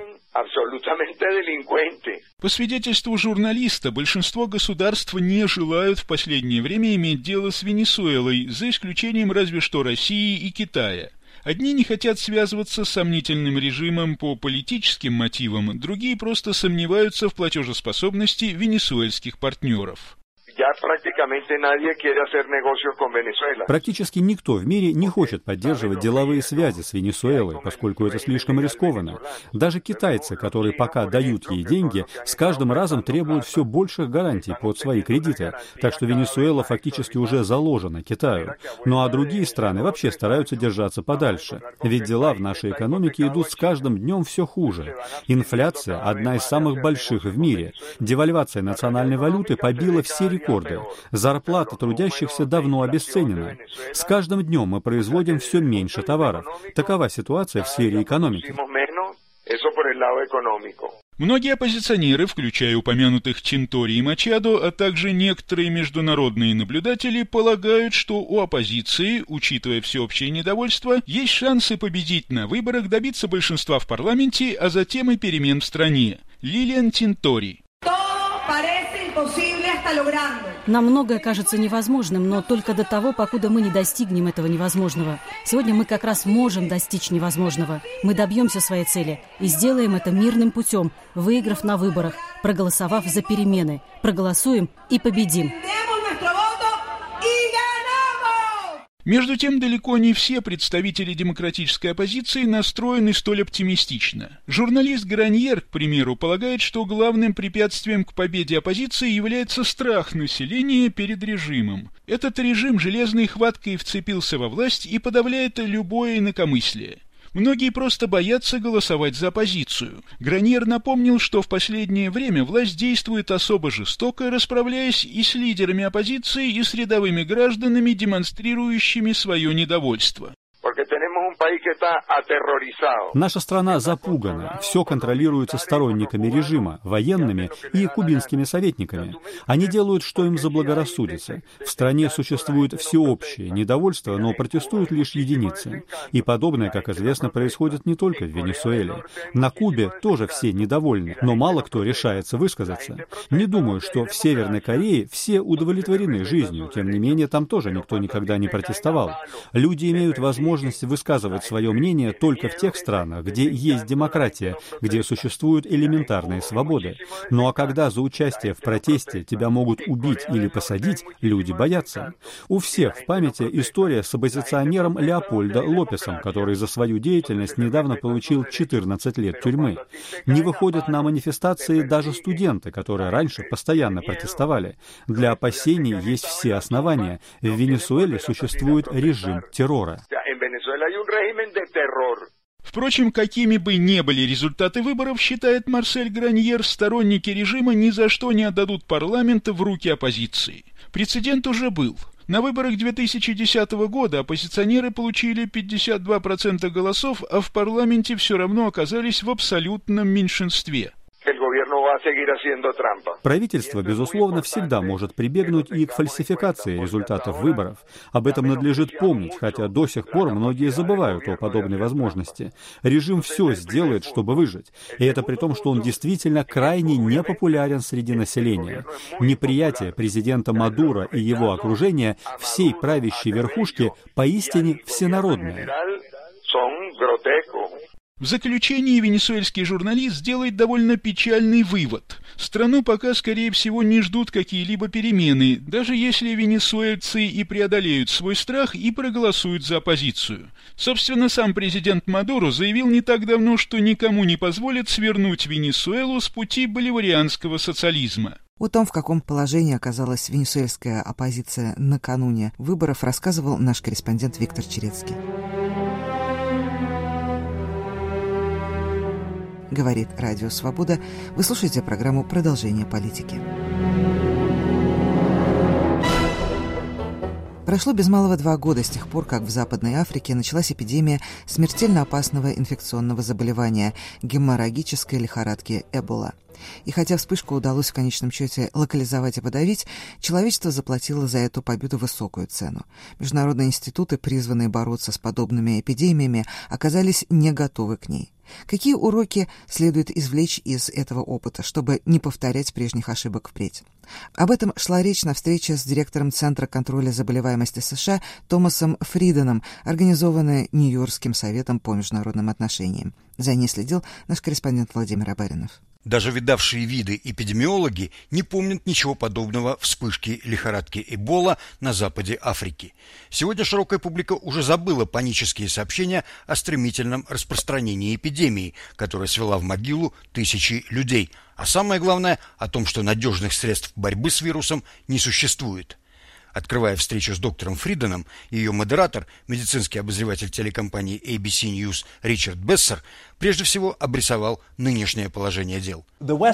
По свидетельству журналиста, большинство государств не желают в последнее время иметь дело с Венесуэлой, за исключением разве что России и Китая. Одни не хотят связываться с сомнительным режимом по политическим мотивам, другие просто сомневаются в платежеспособности венесуэльских партнеров. Практически никто в мире не хочет поддерживать деловые связи с Венесуэлой, поскольку это слишком рискованно. Даже китайцы, которые пока дают ей деньги, с каждым разом требуют все больших гарантий под свои кредиты. Так что Венесуэла фактически уже заложена Китаю. Ну а другие страны вообще стараются держаться подальше. Ведь дела в нашей экономике идут с каждым днем все хуже. Инфляция – одна из самых больших в мире. Девальвация национальной валюты побила все рекорды. Зарплата трудящихся давно обесценена. С каждым днем мы производим все меньше товаров. Такова ситуация в сфере экономики. Многие оппозиционеры, включая упомянутых Чинтори и Мачадо, а также некоторые международные наблюдатели, полагают, что у оппозиции, учитывая всеобщее недовольство, есть шансы победить на выборах, добиться большинства в парламенте, а затем и перемен в стране. Лилиан Чинтори. Нам многое кажется невозможным, но только до того, покуда мы не достигнем этого невозможного. Сегодня мы как раз можем достичь невозможного. Мы добьемся своей цели и сделаем это мирным путем, выиграв на выборах, проголосовав за перемены. Проголосуем и победим. Между тем, далеко не все представители демократической оппозиции настроены столь оптимистично. Журналист Граньер, к примеру, полагает, что главным препятствием к победе оппозиции является страх населения перед режимом. Этот режим железной хваткой вцепился во власть и подавляет любое инакомыслие. Многие просто боятся голосовать за оппозицию. Граньер напомнил, что в последнее время власть действует особо жестоко, расправляясь и с лидерами оппозиции, и с рядовыми гражданами, демонстрирующими свое недовольство. Наша страна запугана. Все контролируется сторонниками режима, военными и кубинскими советниками. Они делают, что им заблагорассудится. В стране существует всеобщее недовольство, но протестуют лишь единицы. И подобное, как известно, происходит не только в Венесуэле. На Кубе тоже все недовольны, но мало кто решается высказаться. Не думаю, что в Северной Корее все удовлетворены жизнью. Тем не менее, там тоже никто никогда не протестовал. Люди имеют возможность высказывать свое мнение только в тех странах, где есть демократия, где существуют элементарные свободы. Ну а когда за участие в протесте тебя могут убить или посадить, люди боятся. У всех в памяти история с оппозиционером Леопольдо Лопесом, который за свою деятельность недавно получил четырнадцать лет тюрьмы. Не выходят на манифестации даже студенты, которые раньше постоянно протестовали. Для опасений есть все основания. В Венесуэле существует режим террора. Впрочем, какими бы ни были результаты выборов, считает Марсель Граньер, сторонники режима ни за что не отдадут парламент в руки оппозиции. Прецедент уже был. На выборах две тысячи десятого года оппозиционеры получили пятьдесят два процента голосов, а в парламенте все равно оказались в абсолютном меньшинстве. Правительство, безусловно, всегда может прибегнуть и к фальсификации результатов выборов. Об этом надлежит помнить, хотя до сих пор многие забывают о подобной возможности. Режим все сделает, чтобы выжить. И это при том, что он действительно крайне непопулярен среди населения. Неприятие президента Мадуро и его окружения всей правящей верхушки поистине всенародное. В заключении венесуэльский журналист делает довольно печальный вывод. Страну пока, скорее всего, не ждут какие-либо перемены, даже если венесуэльцы и преодолеют свой страх и проголосуют за оппозицию. Собственно, сам президент Мадуро заявил не так давно, что никому не позволит свернуть Венесуэлу с пути боливарианского социализма. О том, в каком положении оказалась венесуэльская оппозиция накануне выборов, рассказывал наш корреспондент Виктор Черецкий. Говорит Радио Свобода. Вы слушаете программу «Продолжение политики». Прошло без малого два года с тех пор, как в Западной Африке началась эпидемия смертельно опасного инфекционного заболевания – геморрагической лихорадки Эбола. И хотя вспышку удалось в конечном счете локализовать и подавить, человечество заплатило за эту победу высокую цену. Международные институты, призванные бороться с подобными эпидемиями, оказались не готовы к ней. Какие уроки следует извлечь из этого опыта, чтобы не повторять прежних ошибок впредь? Об этом шла речь на встрече с директором Центра контроля заболеваемости США Томасом Фриденом, организованной Нью-Йоркским советом по международным отношениям. За ней следил наш корреспондент Владимир Абаринов. Даже видавшие виды эпидемиологи не помнят ничего подобного вспышки лихорадки Эбола на западе Африки. Сегодня широкая публика уже забыла панические сообщения о стремительном распространении эпидемии, которая свела в могилу тысячи людей. А самое главное о том, что надежных средств борьбы с вирусом не существует. Открывая встречу с доктором Фриденом, ее модератор, медицинский обозреватель телекомпании эй би си News Ричард Бессер, прежде всего обрисовал нынешнее положение дел.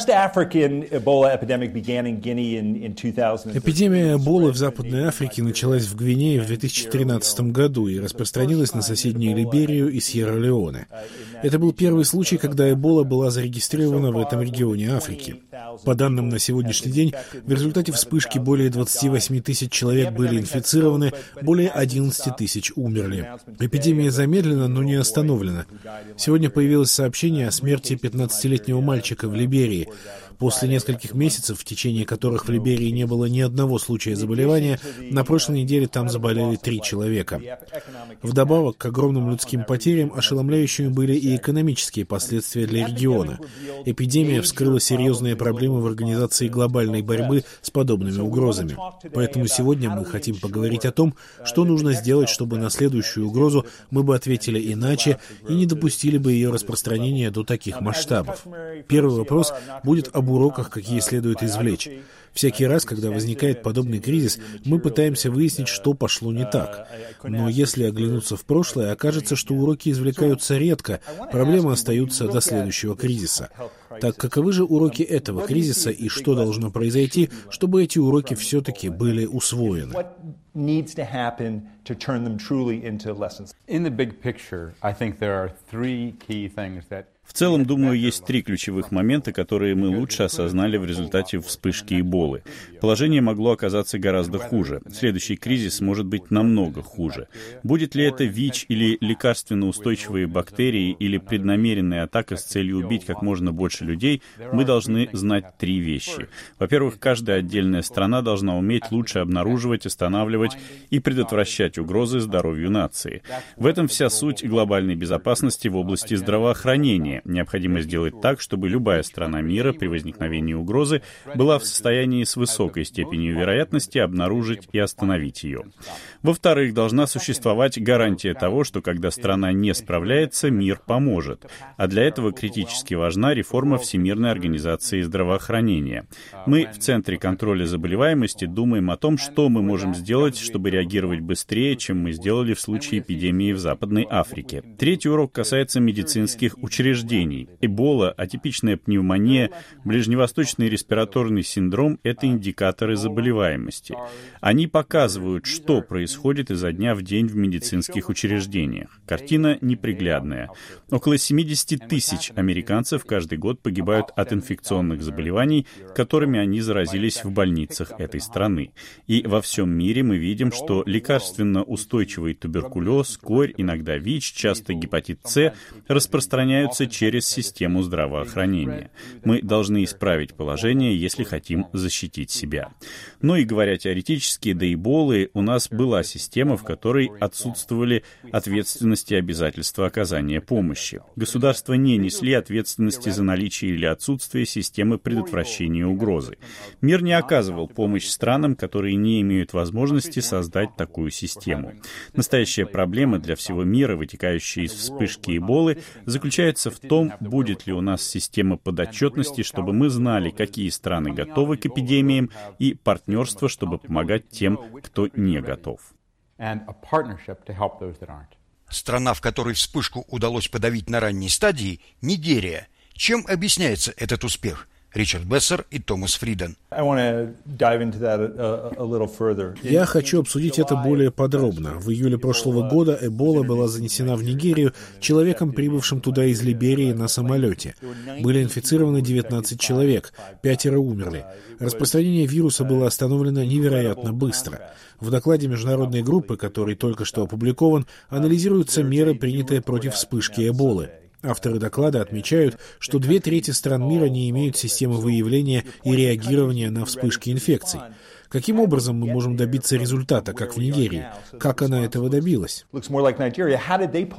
Эпидемия Эболы в Западной Африке началась в Гвинее в две тысячи тринадцатом году и распространилась на соседнюю Либерию и Сьерра-Леоне. Это был первый случай, когда Эбола была зарегистрирована в этом регионе Африки. По данным на сегодняшний день, в результате вспышки более двадцати восьми тысяч человек были инфицированы, более одиннадцати тысяч умерли. Эпидемия замедлена, но не остановлена. Сегодня появилось сообщение о смерти пятнадцатилетнего мальчика в Либерии. После нескольких месяцев, в течение которых в Либерии не было ни одного случая заболевания, на прошлой неделе там заболели три человека. Вдобавок к огромным людским потерям ошеломляющими были и экономические последствия для региона. Эпидемия вскрыла серьезные проблемы в организации глобальной борьбы с подобными угрозами. Поэтому сегодня мы хотим поговорить о том, что нужно сделать, чтобы на следующую угрозу мы бы ответили иначе и не допустили бы ее распространения до таких масштабов. Первый вопрос будет об уроках, какие следует извлечь. Всякий раз, когда возникает подобный кризис, мы пытаемся выяснить, что пошло не так. Но если оглянуться в прошлое, окажется, что уроки извлекаются редко, проблемы остаются до следующего кризиса. Так каковы же уроки этого кризиса и что должно произойти, чтобы эти уроки все-таки были усвоены? В целом, думаю, есть три ключевых момента, которые мы лучше осознали в результате вспышки Эболы. Положение могло оказаться гораздо хуже. Следующий кризис может быть намного хуже. Будет ли это ВИЧ или лекарственно-устойчивые бактерии или преднамеренная атака с целью убить как можно больше людей, мы должны знать три вещи. Во-первых, каждая отдельная страна должна уметь лучше обнаруживать, останавливать и предотвращать угрозы здоровью нации. В этом вся суть глобальной безопасности в области здравоохранения. Необходимо сделать так, чтобы любая страна мира при возникновении угрозы была в состоянии с высокой степенью вероятности обнаружить и остановить ее. Во-вторых, должна существовать гарантия того, что когда страна не справляется, мир поможет. А для этого критически важна реформа Всемирной организации здравоохранения. Мы в Центре контроля заболеваемости думаем о том, что мы можем сделать, чтобы реагировать быстрее, чем мы сделали в случае эпидемии в Западной Африке. Третий урок касается медицинских учреждений. Эбола, атипичная пневмония, ближневосточный респираторный синдром — это индикаторы заболеваемости. Они показывают, что происходит изо дня в день в медицинских учреждениях. Картина неприглядная. Около семьдесят тысяч американцев каждый год погибают от инфекционных заболеваний, которыми они заразились в больницах этой страны. И во всем мире мы видим, что лекарственно-устойчивый туберкулез, корь, иногда ВИЧ, часто гепатит С распространяются через систему здравоохранения. Мы должны исправить положение, если хотим защитить себя. Ну и говоря теоретически, до Эболы у нас была система, в которой отсутствовали ответственности и обязательства оказания помощи. Государства не несли ответственности за наличие или отсутствие системы предотвращения угрозы. Мир не оказывал помощь странам, которые не имеют возможности создать такую систему. Настоящая проблема для всего мира, вытекающая из вспышки Эболы, заключается в том, будет ли у нас система подотчетности, чтобы мы знали, какие страны готовы к эпидемиям, и партнерство, чтобы помогать тем, кто не готов. Страна, в которой вспышку удалось подавить на ранней стадии, Нигерия. Чем объясняется этот успех? Ричард Бессер и Томас Фриден. Я хочу обсудить это более подробно. В июле прошлого года Эбола была занесена в Нигерию человеком, прибывшим туда из Либерии на самолете. Были инфицированы девятнадцать человек, пятеро умерли. Распространение вируса было остановлено невероятно быстро. В докладе международной группы, который только что опубликован, анализируются меры, принятые против вспышки Эболы. Авторы доклада отмечают, что две трети стран мира не имеют системы выявления и реагирования на вспышки инфекций. Каким образом мы можем добиться результата, как в Нигерии? Как она этого добилась?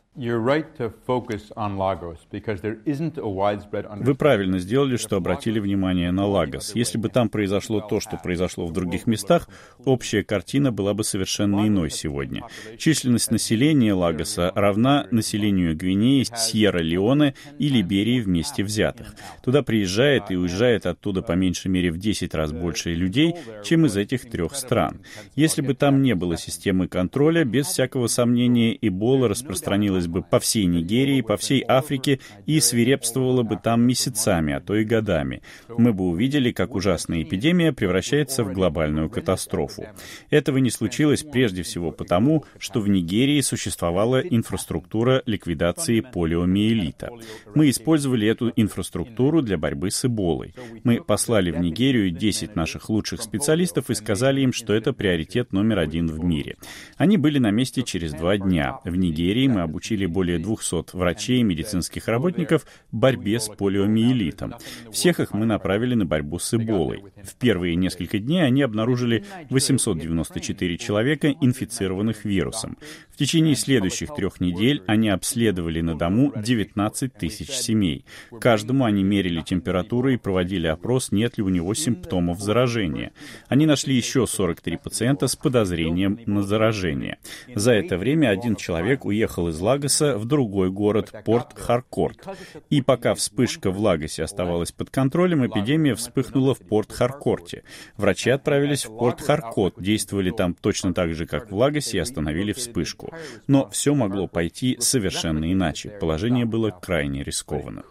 Вы правильно сделали, что обратили внимание на Лагос. Если бы там произошло то, что произошло в других местах, общая картина была бы совершенно иной сегодня. Численность населения Лагоса равна населению Гвинеи, Сьерра-Леоне и Либерии вместе взятых. Туда приезжает и уезжает оттуда по меньшей мере в десять раз больше людей, чем из этих трех стран. Если бы там не было системы контроля, без всякого сомнения, Эбола распространилась бы по всей Нигерии, по всей Африке и свирепствовала бы там месяцами, а то и годами. Мы бы увидели, как ужасная эпидемия превращается в глобальную катастрофу. Этого не случилось прежде всего потому, что в Нигерии существовала инфраструктура ликвидации полиомиелита. Мы использовали эту инфраструктуру для борьбы с Эболой. Мы послали в Нигерию десять наших лучших специалистов и сказали им, что это приоритет номер один в мире. Они были на месте через два дня. В Нигерии мы обучили более двухсот врачей и медицинских работников борьбе с полиомиелитом. Всех их мы направили на борьбу с Эболой. В первые несколько дней они обнаружили восемьсот девяносто четыре человека, инфицированных вирусом. В течение следующих трех недель они обследовали на дому девятнадцать тысяч семей. Каждому они мерили температуру и проводили опрос, нет ли у него симптомов заражения. Они нашли еще сорок три пациента с подозрением на заражение. За это время один человек уехал из Лагоса в другой город, Порт-Харкорт. И пока вспышка в Лагосе оставалась под контролем, эпидемия вспыхнула в Порт-Харкорте. Врачи отправились в Порт-Харкот, действовали там точно так же, как в Лагосе, и остановили вспышку. Но все могло пойти совершенно иначе. Положение было крайне рискованно.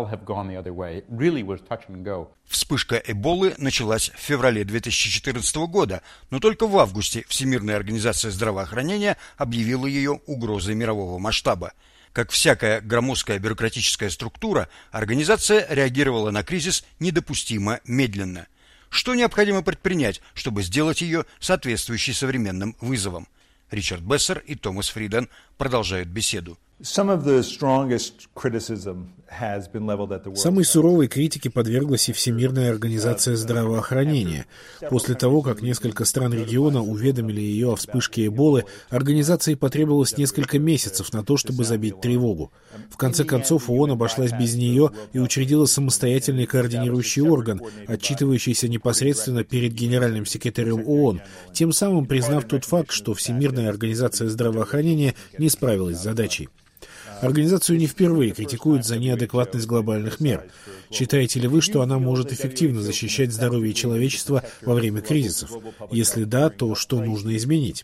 Вспышка Эболы началась в феврале две тысячи четырнадцатого года, но только в августе Всемирная организация здравоохранения объявила ее угрозой мирового масштаба. Как всякая громоздкая бюрократическая структура, организация реагировала на кризис недопустимо медленно. Что необходимо предпринять, чтобы сделать ее соответствующей современным вызовам? Ричард Бессер и Томас Фриден продолжают беседу. Самой суровой критике подверглась и Всемирная организация здравоохранения. После того, как несколько стран региона уведомили ее о вспышке Эболы, организации потребовалось несколько месяцев на то, чтобы забить тревогу. В конце концов, ООН обошлась без нее и учредила самостоятельный координирующий орган, отчитывающийся непосредственно перед генеральным секретарем ООН, тем самым признав тот факт, что Всемирная организация здравоохранения не справилась с задачей. Организацию не впервые критикуют за неадекватность глобальных мер. Считаете ли вы, что она может эффективно защищать здоровье человечества во время кризисов? Если да, то что нужно изменить?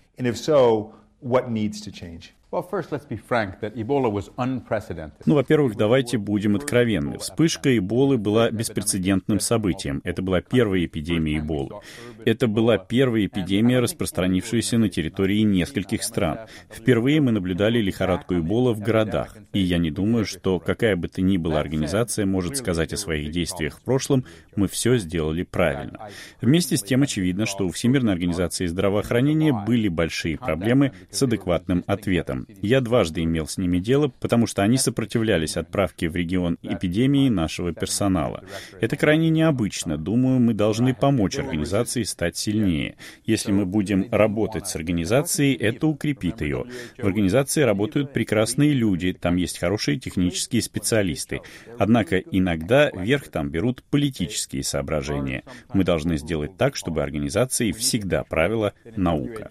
Ну, во-первых, давайте будем откровенны. Вспышка Эболы была беспрецедентным событием. Это была первая эпидемия Эболы. Это была первая эпидемия, распространившаяся на территории нескольких стран. Впервые мы наблюдали лихорадку Эбола в городах. И я не думаю, что какая бы то ни была организация может сказать о своих действиях в прошлом, мы все сделали правильно. Вместе с тем очевидно, что у Всемирной организации здравоохранения были большие проблемы с адекватным ответом. Я дважды имел с ними дело, потому что они сопротивлялись отправке в регион эпидемии нашего персонала. Это крайне необычно. Думаю, мы должны помочь организации стать сильнее. Если мы будем работать с организацией, это укрепит ее. В организации работают прекрасные люди, там есть хорошие технические специалисты. Однако иногда верх там берут политические соображения. Мы должны сделать так, чтобы организацией всегда правила наука.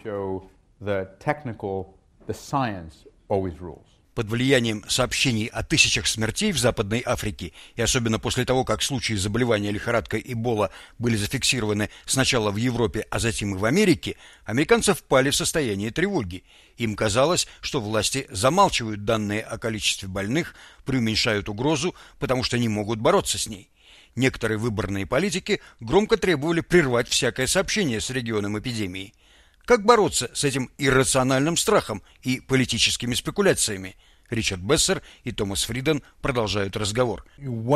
Под влиянием сообщений о тысячах смертей в Западной Африке, и особенно после того, как случаи заболевания лихорадкой Эбола были зафиксированы сначала в Европе, а затем и в Америке, американцы впали в состояние тревоги. Им казалось, что власти замалчивают данные о количестве больных, преуменьшают угрозу, потому что не могут бороться с ней. Некоторые выборные политики громко требовали прервать всякое сообщение с регионом эпидемии. Как бороться с этим иррациональным страхом и политическими спекуляциями? Ричард Бессер и Томас Фриден продолжают разговор.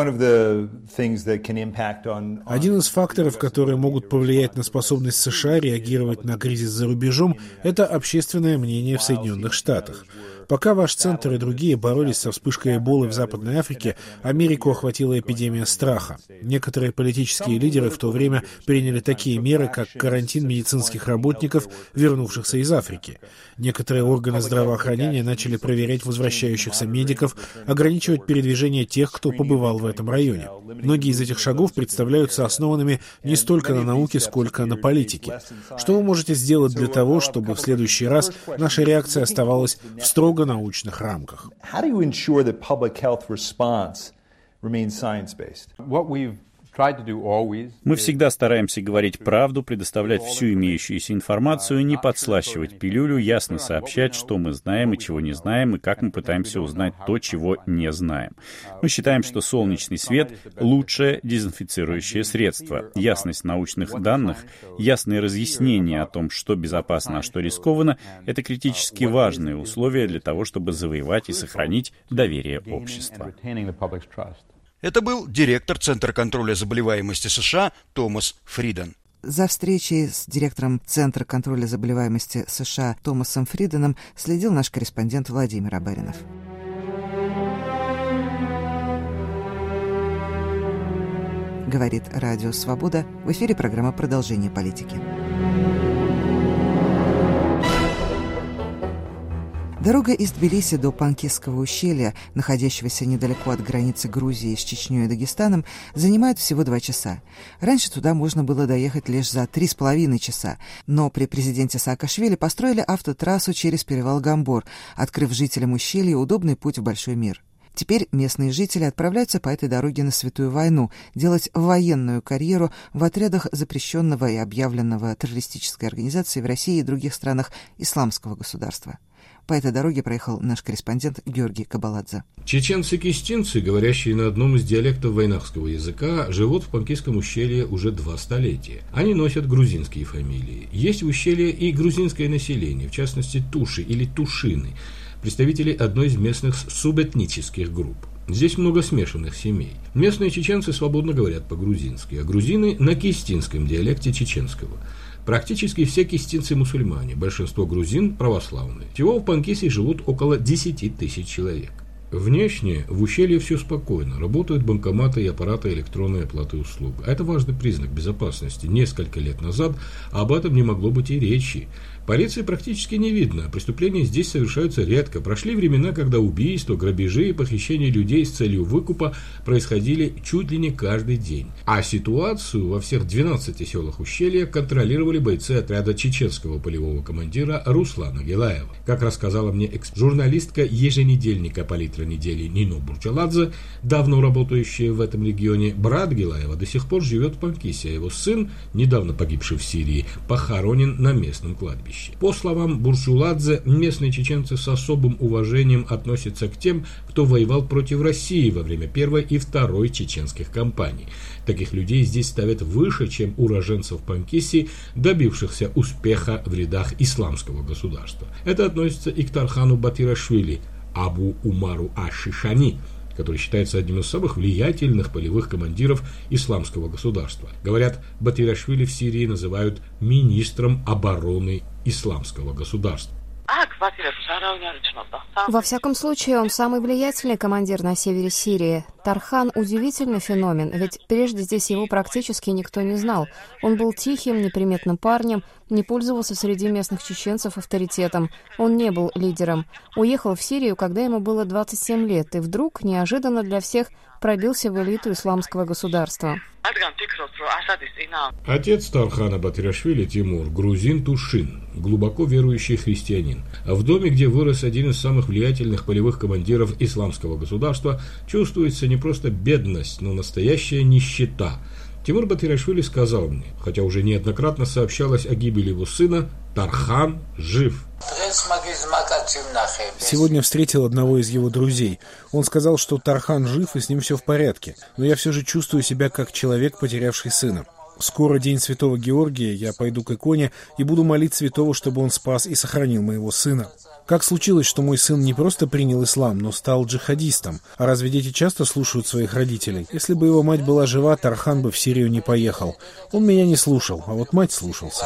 Один из факторов, которые могут повлиять на способность США реагировать на кризис за рубежом, это общественное мнение в Соединенных Штатах. Пока ваш центр и другие боролись со вспышкой Эболы в Западной Африке, Америку охватила эпидемия страха. Некоторые политические лидеры в то время приняли такие меры, как карантин медицинских работников, вернувшихся из Африки. Некоторые органы здравоохранения начали проверять возвращающихся медиков, ограничивать передвижение тех, кто побывал в этом районе. Многие из этих шагов представляются основанными не столько на науке, сколько на политике. Что вы можете сделать для того, чтобы в следующий раз наша реакция оставалась в строго научных рамках? Мы всегда стараемся говорить правду, предоставлять всю имеющуюся информацию, не подслащивать пилюлю, ясно сообщать, что мы знаем и чего не знаем, и как мы пытаемся узнать то, чего не знаем. Мы считаем, что солнечный свет — лучшее дезинфицирующее средство. Ясность научных данных, ясные разъяснения о том, что безопасно, а что рискованно — это критически важные условия для того, чтобы завоевать и сохранить доверие общества. Это был директор Центра контроля заболеваемости США Томас Фриден. За встречей с директором Центра контроля заболеваемости США Томасом Фриденом следил наш корреспондент Владимир Абаринов. Говорит Радио Свобода. В эфире программа «Продолжение политики». Дорога из Тбилиси до Панкисского ущелья, находящегося недалеко от границы Грузии с Чечней и Дагестаном, занимает всего два часа. Раньше туда можно было доехать лишь за три с половиной часа, но при президенте Саакашвили построили автотрассу через перевал Гамбор, открыв жителям ущелья удобный путь в большой мир. Теперь местные жители отправляются по этой дороге на Святую войну, делать военную карьеру в отрядах запрещенного и объявленного террористической организации в России и других странах исламского государства. По этой дороге проехал наш корреспондент Георгий Кабаладзе. Чеченцы-кистинцы, говорящие на одном из диалектов войнахского языка, живут в Панкисском ущелье уже два столетия. Они носят грузинские фамилии. Есть в ущелье и грузинское население, в частности туши или тушины, представители одной из местных субэтнических групп. Здесь много смешанных семей. Местные чеченцы свободно говорят по-грузински, а грузины на кистинском диалекте чеченского. Практически все кистинцы мусульмане, большинство грузин православные. Всего в Панкисе живут около десять тысяч человек. Внешне в ущелье все спокойно. Работают банкоматы и аппараты электронной оплаты услуг. А это важный признак безопасности. Несколько лет назад об этом не могло быть и речи. Полиции практически не видно, преступления здесь совершаются редко. Прошли времена, когда убийства, грабежи и похищения людей с целью выкупа происходили чуть ли не каждый день. А ситуацию во всех двенадцати селах ущелья контролировали бойцы отряда чеченского полевого командира Руслана Гилаева. Как рассказала мне экс-журналистка еженедельника «Палитра недели» Нино Бурчаладзе, давно работающая в этом регионе, брат Гилаева до сих пор живет в Панкисе, а его сын, недавно погибший в Сирии, похоронен на местном кладбище. По словам Бурчуладзе, местные чеченцы с особым уважением относятся к тем, кто воевал против России во время Первой и Второй чеченских кампаний. Таких людей здесь ставят выше, чем уроженцев Панкиси, добившихся успеха в рядах исламского государства. Это относится и к Тархану Батирашвили, Абу Умару аш-Шишани, который считается одним из самых влиятельных полевых командиров исламского государства. Говорят, Батирашвили в Сирии называют министром обороны исламского государства. Во всяком случае, он самый влиятельный командир на севере Сирии. Тархан – удивительный феномен, ведь прежде здесь его практически никто не знал. Он был тихим, неприметным парнем, не пользовался среди местных чеченцев авторитетом. Он не был лидером. Уехал в Сирию, когда ему было двадцать семь лет, и вдруг, неожиданно для всех, пробился в элиту исламского государства. Отец Тархана Батирашвили Тимур – грузин Тушин, глубоко верующий христианин. А в доме, где вырос один из самых влиятельных полевых командиров исламского государства, чувствуется не просто бедность, но настоящая нищета. Тимур Батирашвили сказал мне, хотя уже неоднократно сообщалось о гибели его сына, Тархан жив. Сегодня встретил одного из его друзей. Он сказал, что Тархан жив и с ним все в порядке, но я все же чувствую себя как человек, потерявший сына. Скоро день Святого Георгия, я пойду к иконе и буду молить святого, чтобы он спас и сохранил моего сына. Как случилось, что мой сын не просто принял ислам, но стал джихадистом? А разве дети часто слушают своих родителей? Если бы его мать была жива, Тархан бы в Сирию не поехал. Он меня не слушал, а вот мать слушался.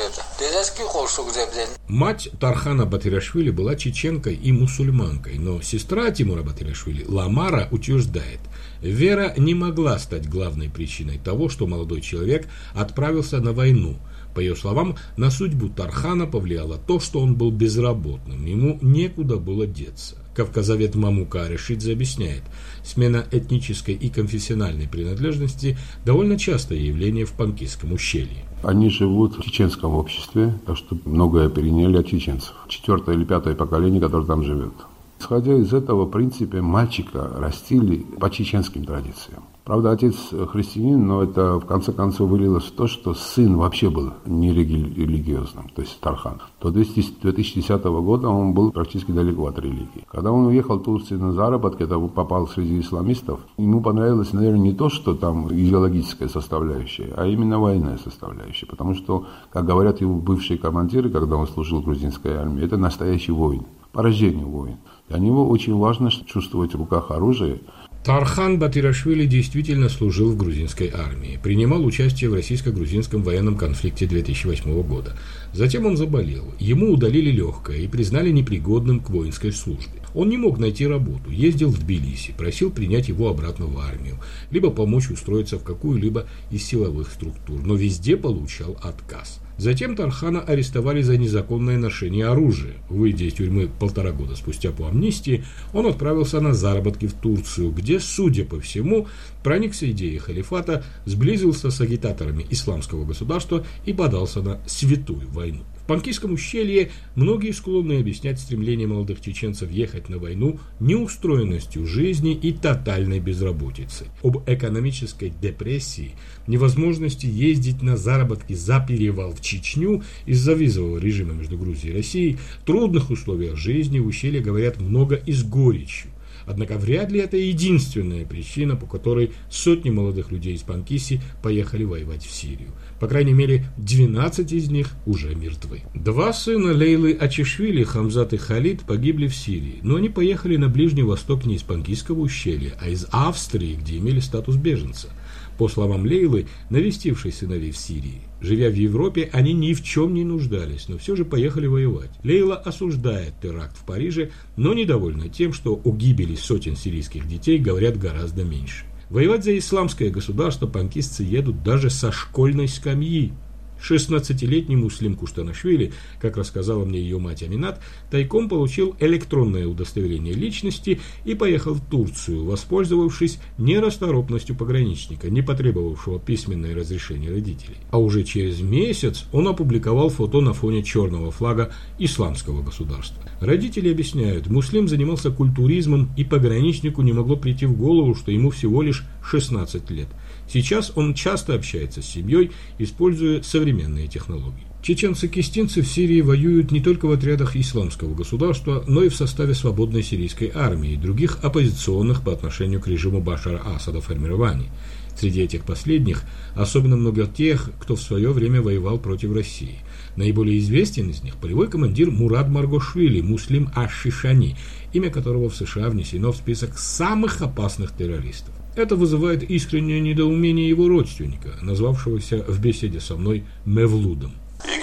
Мать Тархана Батирашвили была чеченкой и мусульманкой, но сестра Тимура Батирашвили, Ламара, утверждает, вера не могла стать главной причиной того, что молодой человек отправился на войну. По ее словам, на судьбу Тархана повлияло то, что он был безработным, ему некуда было деться. Кавказовед Мамука Решидзе объясняет, смена этнической и конфессиональной принадлежности довольно частое явление в Панкисском ущелье. Они живут в чеченском обществе, так что многое переняли от чеченцев. Четвертое или пятое поколение, которое там живет. Исходя из этого, в принципе, мальчика растили по чеченским традициям. Правда, отец христианин, но это в конце концов вылилось в то, что сын вообще был нерелигиозным, то есть Тархан. До две тысячи десятого года он был практически далеко от религии. Когда он уехал в Турцию на заработки, это попал среди исламистов, ему понравилось, наверное, не то, что там идеологическая составляющая, а именно военная составляющая. Потому что, как говорят его бывшие командиры, когда он служил в грузинской армии, это настоящий воин, по рождению воин. Для него очень важно чувствовать в руках оружие. Тархан Батирашвили действительно служил в грузинской армии, принимал участие в российско-грузинском военном конфликте две тысячи восьмого года. Затем он заболел, ему удалили легкое и признали непригодным к воинской службе. Он не мог найти работу, ездил в Тбилиси, просил принять его обратно в армию, либо помочь устроиться в какую-либо из силовых структур, но везде получал отказ. Затем Тархана арестовали за незаконное ношение оружия. Выйдя из тюрьмы полтора года спустя по амнистии, он отправился на заработки в Турцию, где, судя по всему, проникся идеей халифата, сблизился с агитаторами исламского государства и подался на святую войну. В Панкисском ущелье многие склонны объяснять стремление молодых чеченцев ехать на войну неустроенностью жизни и тотальной безработицей. Об экономической депрессии, невозможности ездить на заработки за перевал в Чечню из-за визового режима между Грузией и Россией, трудных условиях жизни в ущелье говорят много и с горечью. Однако вряд ли это единственная причина, по которой сотни молодых людей из Панкиси поехали воевать в Сирию. По крайней мере, двенадцать из них уже мертвы. Два сына Лейлы Ачишвили, Хамзат и Халид, погибли в Сирии, но они поехали на Ближний Восток не из Панкисского ущелья, а из Австрии, где имели статус беженца. По словам Лейлы, навестившей сыновей в Сирии, живя в Европе, они ни в чем не нуждались, но все же поехали воевать. Лейла осуждает теракт в Париже, но недовольна тем, что о гибели сотен сирийских детей говорят гораздо меньше. Воевать за исламское государство панкистцы едут даже со школьной скамьи. шестнадцатилетний Муслим Куштанашвили, как рассказала мне ее мать Аминат, тайком получил электронное удостоверение личности и поехал в Турцию, воспользовавшись нерасторопностью пограничника, не потребовавшего письменное разрешение родителей. А уже через месяц он опубликовал фото на фоне черного флага исламского государства. Родители объясняют, Муслим занимался культуризмом, и пограничнику не могло прийти в голову, что ему всего лишь шестнадцать лет. Сейчас он часто общается с семьей, используя современные технологии. Чеченцы-кистинцы в Сирии воюют не только в отрядах исламского государства, но и в составе свободной сирийской армии и других оппозиционных по отношению к режиму Башара Асада формирований. Среди этих последних особенно много тех, кто в свое время воевал против России. Наиболее известен из них полевой командир Мурад Маргошвили, Муслим Аш-Шишани, имя которого в США внесено в список самых опасных террористов. Это вызывает искреннее недоумение его родственника, назвавшегося в беседе со мной Мевлудом.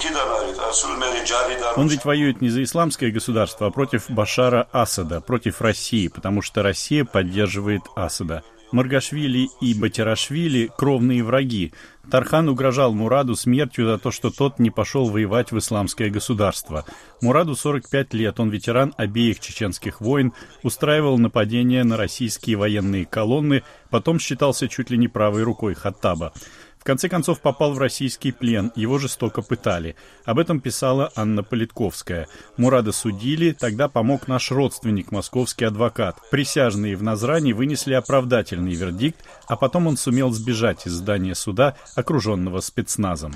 Он ведь воюет не за исламское государство, а против Башара Асада, против России, потому что Россия поддерживает Асада. Маргашвили и Батирашвили – кровные враги. Тархан угрожал Мураду смертью за то, что тот не пошел воевать в исламское государство. Мураду сорок пять лет, он ветеран обеих чеченских войн, устраивал нападения на российские военные колонны, потом считался чуть ли не правой рукой Хаттаба. В конце концов попал в российский плен, его жестоко пытали. Об этом писала Анна Политковская. Мурада судили, тогда помог наш родственник, московский адвокат. Присяжные в Назрани вынесли оправдательный вердикт, а потом он сумел сбежать из здания суда, окруженного спецназом.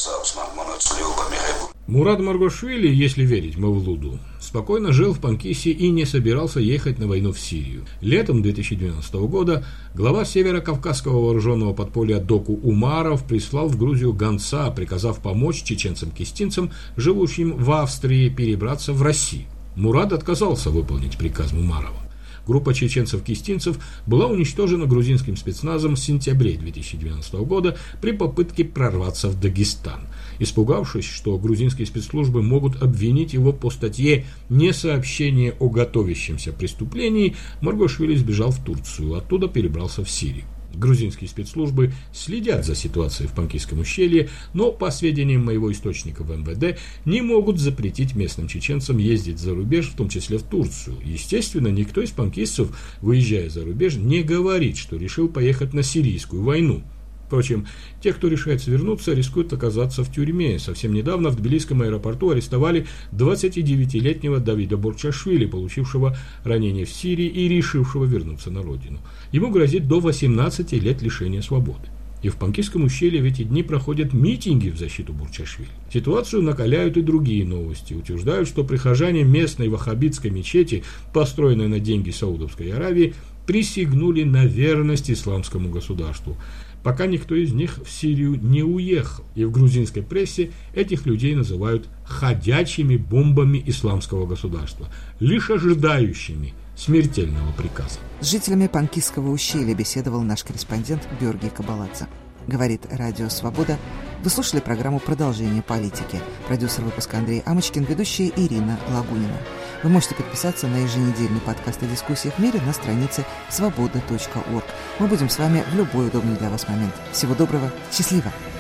Мурад Маргошвили, если верить Мавлуду, спокойно жил в Панкисе и не собирался ехать на войну в Сирию. Летом две тысячи двенадцатого года глава Северо-Кавказского вооруженного подполья Доку Умаров прислал в Грузию гонца, приказав помочь чеченцам-кистинцам, живущим в Австрии, перебраться в Россию. Мурад отказался выполнить приказ Мумарова. Группа чеченцев-кистинцев была уничтожена грузинским спецназом в сентябре две тысячи двенадцатого года при попытке прорваться в Дагестан. Испугавшись, что грузинские спецслужбы могут обвинить его по статье «Несообщение о готовящемся преступлении», Маргошвили сбежал в Турцию, оттуда перебрался в Сирию. Грузинские спецслужбы следят за ситуацией в Панкийском ущелье, но, по сведениям моего источника в эм вэ дэ, не могут запретить местным чеченцам ездить за рубеж, в том числе в Турцию. Естественно, никто из панкистцев, выезжая за рубеж, не говорит, что решил поехать на сирийскую войну. Впрочем, те, кто решает вернуться, рискуют оказаться в тюрьме. Совсем недавно в Тбилисском аэропорту арестовали двадцатидевятилетнего Давида Борчашвили, получившего ранение в Сирии и решившего вернуться на родину. Ему грозит до восемнадцати лет лишения свободы. И в Панкийском ущелье в эти дни проходят митинги в защиту Борчашвили. Ситуацию накаляют и другие новости. Утверждают, что прихожане местной ваххабитской мечети, построенной на деньги Саудовской Аравии, присягнули на верность исламскому государству. Пока никто из них в Сирию не уехал. И в грузинской прессе этих людей называют ходячими бомбами исламского государства, лишь ожидающими смертельного приказа. С жителями Панкийского ущелья беседовал наш корреспондент Георгий Кабаладзе. Говорит Радио Свобода. Вы слушали программу «Продолжение политики». Продюсер выпуска Андрей Амочкин, ведущая Ирина Лагунина. Вы можете подписаться на еженедельный подкаст о дискуссиях в мире на странице свобода точка орг. Мы будем с вами в любой удобный для вас момент. Всего доброго, счастливо!